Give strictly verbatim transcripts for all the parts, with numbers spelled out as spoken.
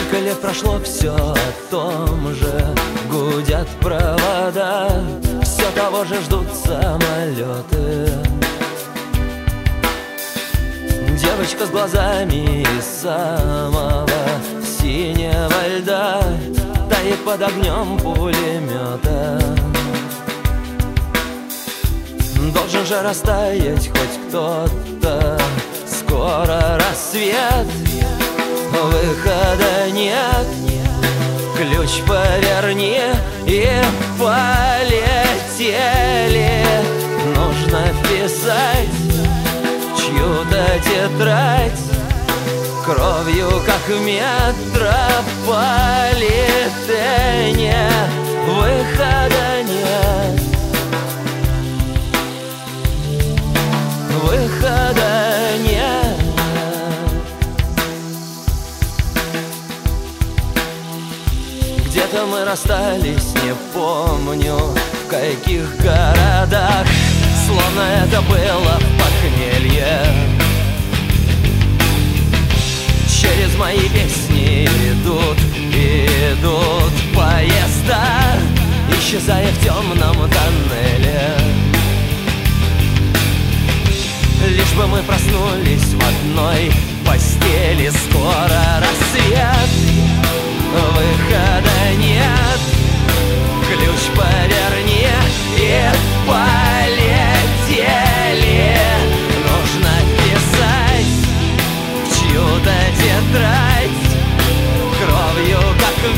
Сколько лет прошло, все о том же. Гудят провода, все того же ждут самолеты. Девочка с глазами из самого синего льда тает под огнем пулемета. Должен же растаять хоть кто-то. Скоро рассвет, выхода нет. Ключ поверни и полетели. Нужно вписать чью-то тетрадь кровью, как в метрополитене. Выхода нет, выхода нет. Где-то мы расстались, не помню в каких городах. Словно это было похмелье. Через мои песни идут, идут поезда, исчезая в темном тоннеле. Лишь бы мы проснулись в одной постели. Скоро рассвет, выхода нет. Ключ поверни и полетели. Нужно писать в чью-то тетрадь кровью, как в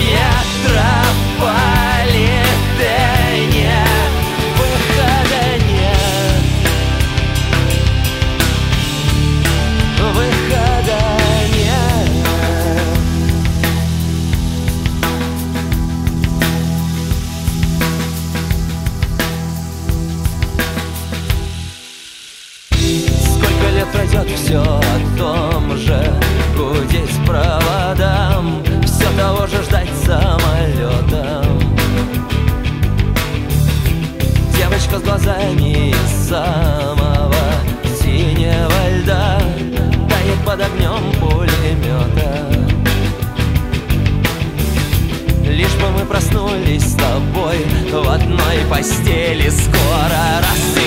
метрополитене. Выхода нет, выхода нет. Сколько лет пройдет, все о том же. Гудеть проводам, все того же ждать самолетом. Девочка с глазами из самого синего льда тает под огнем пулемета. Лишь бы мы проснулись с тобой в одной постели. Скоро рассвет,